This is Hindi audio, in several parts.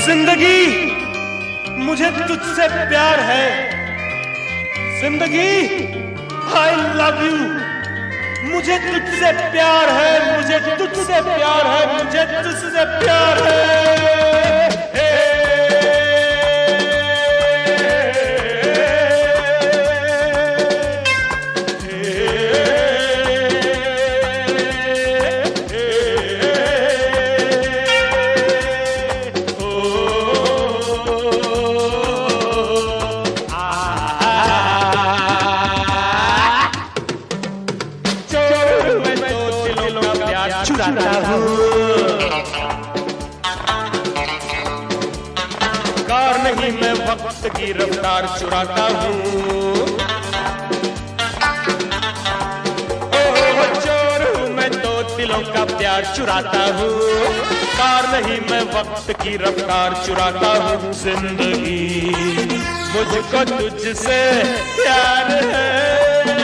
जिंदगी मुझे तुझसे प्यार है, जिंदगी आई लव यू। मुझे तुझसे प्यार है, मुझे तुझसे प्यार है, मुझे तुझसे प्यार है। चुराता हूँ कार नहीं, मैं वक्त की रफ्तार चुराता हूँ। ओ चोर हूँ मैं तो दिलों का प्यार चुराता हूँ। कार नहीं, मैं वक्त की रफ्तार चुराता हूँ। जिंदगी मुझको तुझसे प्यार है,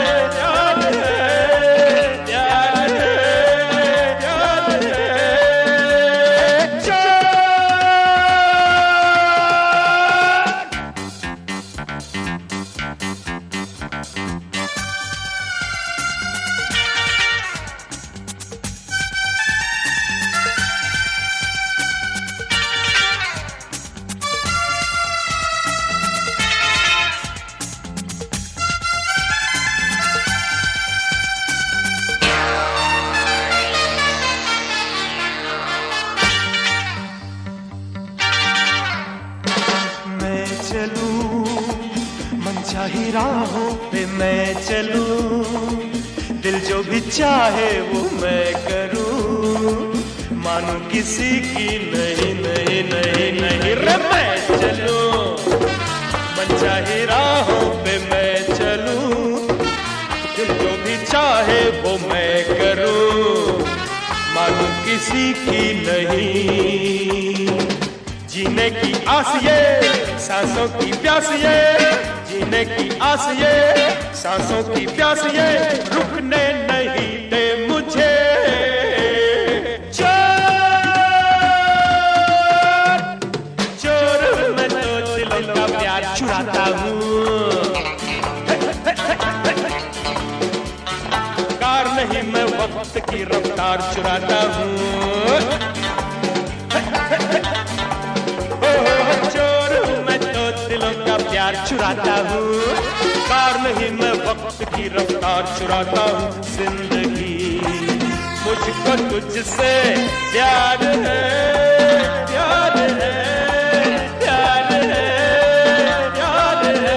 चलूं मनचाही राहों पे मैं चलूं, दिल जो भी चाहे वो मैं करूं। मानूं किसी की नहीं नहीं नहीं नहीं रे मैं चलूं मनचाही राहों पे मैं चलूं, दिल जो भी चाहे वो मैं करूं। मानूं किसी की नहीं। जीने की आस ये, सांसों की प्यास ये, जीने की आस ये, सांसों की प्यास ये, रुकने नहीं दे मुझे। चोर चोर मैं तो दिलों का प्यार चुराता हूँ। कार नहीं, मैं वक्त की रफ्तार चुराता हूँ। चुराता हूँ कार नहीं, मैं वक्त की रफ्तार चुराता हूँ। जिंदगी मुझको तुझसे प्यार है, प्यार है, प्यार है, प्यार है।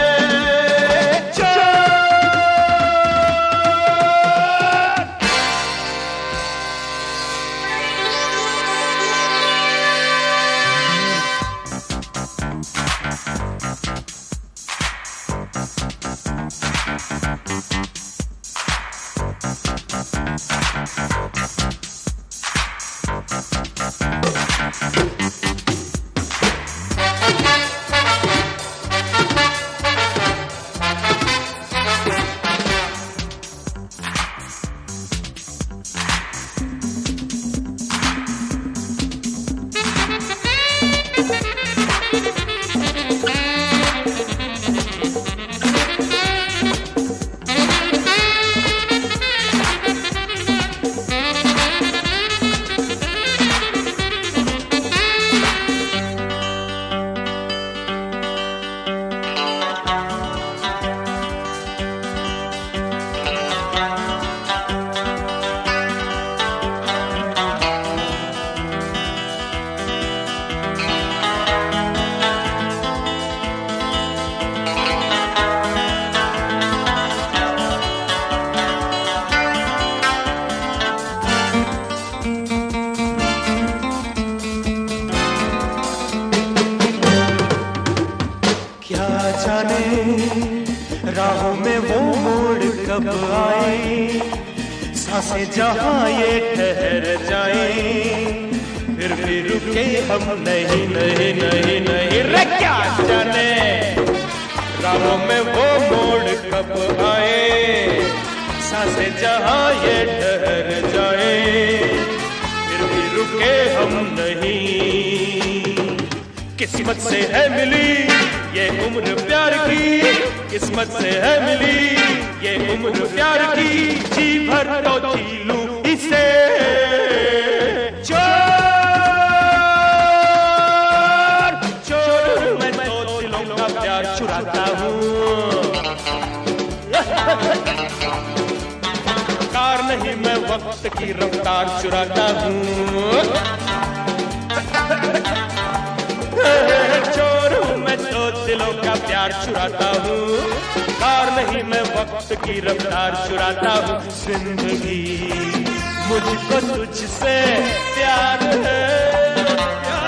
राहों में वो मोड़ कब आए, सांसें जहाँ ये ठहर जाए, फिर भी रुके हम नहीं नहीं नहीं नहीं रे क्या जाने। राहों में वो मोड़ कब आए, सांसें जहाँ ये ठहर जाए, फिर भी रुके हम नहीं। किस्मत से है मिली ये उम्र प्यार की, किस्मत से है मिली ये उम्र प्यार की, जी भर तो जी लूं इसे। चोर चोर मैं तो दिलों का प्यार चुराता हूँ, कार नहीं मैं वक्त की रफ्तार चुराता हूँ। चोर हूँ मैं तो दिलों का प्यार चुराता हूँ, कार नहीं मैं वक्त की रफ्तार चुराता हूँ। जिंदगी मुझको तुझसे प्यार है।